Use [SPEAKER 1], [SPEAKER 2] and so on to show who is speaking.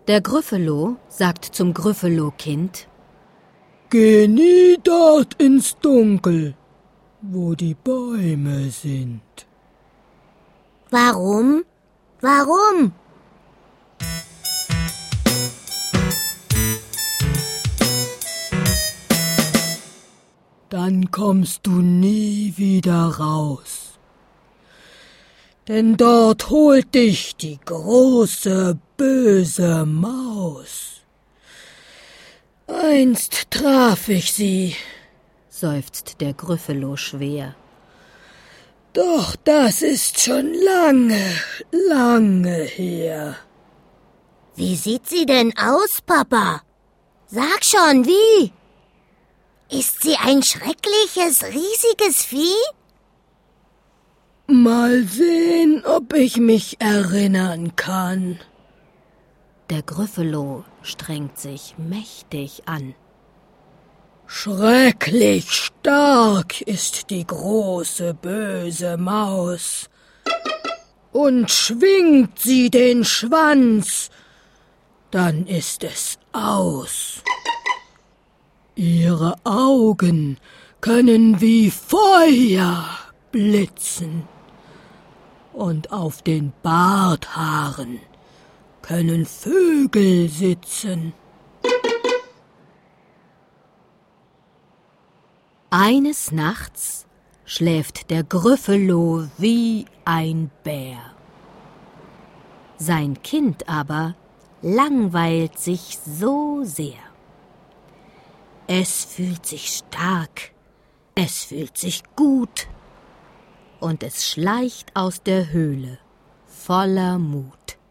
[SPEAKER 1] Der Gryffalo sagt zum Gryffalo-Kind:
[SPEAKER 2] Geh nie dort ins Dunkel, wo die Bäume sind.
[SPEAKER 3] Warum? Warum?
[SPEAKER 2] Dann kommst du nie wieder raus. Denn dort holt dich die große, böse Maus. Einst traf ich sie,
[SPEAKER 1] seufzt der Gryffalo schwer.
[SPEAKER 2] Doch das ist schon lange, lange her.
[SPEAKER 3] Wie sieht sie denn aus, Papa? Sag schon, wie? Ist sie ein schreckliches, riesiges Vieh?
[SPEAKER 2] Mal sehen, ob ich mich erinnern kann.
[SPEAKER 1] Der Gryffalo strengt sich mächtig an.
[SPEAKER 2] Schrecklich stark ist die große, böse Maus. Und schwingt sie den Schwanz, dann ist es aus. Ihre Augen können wie Feuer blitzen. Und auf den Barthaaren können Vögel sitzen.
[SPEAKER 1] Eines Nachts schläft der Gryffalo wie ein Bär. Sein Kind aber langweilt sich so sehr. Es fühlt sich stark, es fühlt sich gut und es schleicht aus der Höhle voller Mut.